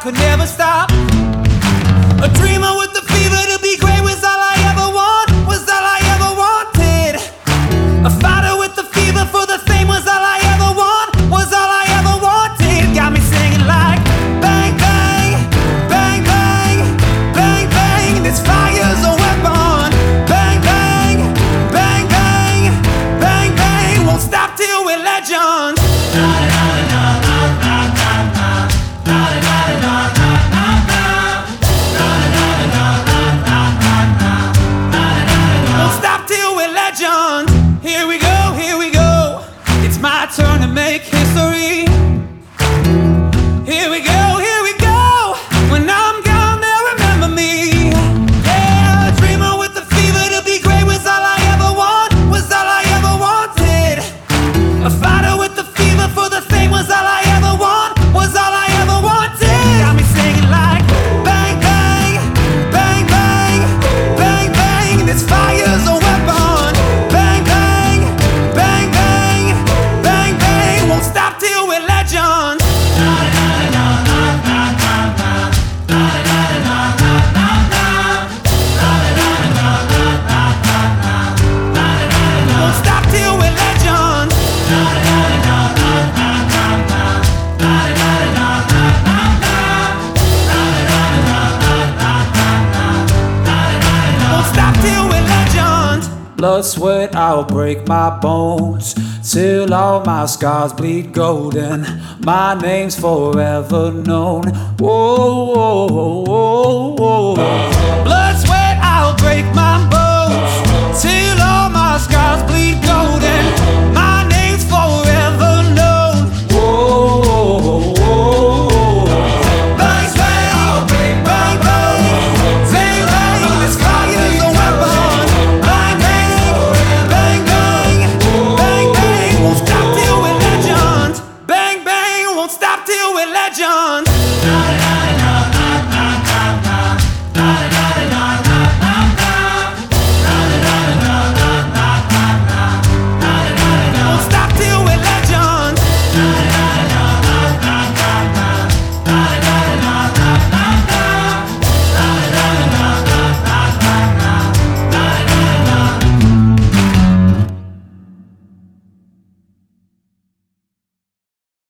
could never stop. A dreamer with the fever to be great was all I ever want, was all I ever wanted. A fighter with the fever for the fame was all I ever want, was all I ever wanted. Got me singing like bang, bang, bang, bang, bang, bang. This fire's a weapon. Bang, bang, bang, bang, bang, bang. Won't stop till we're legends. Won't stop till we're legends. Here we go, here we go. It's my turn to make history. Here we go, here we go. When I'm gone, they'll remember me. Yeah, a dreamer with the fever to be great was all I ever want, was all I ever wanted. A fighter with the fever for the fame was all I ever want, was all I ever wanted. Got me singing like bang, bang, bang, bang, bang, bang. This fire's a weapon. Bang, bang, bang, bang, bang, bang. Won't stop till we're legends. Won't stop till we're legends. Won't stop till we're legends. Blood, sweat, I'll break my bones till all my scars bleed golden. My name's forever known. Whoa, whoa, whoa, whoa, whoa.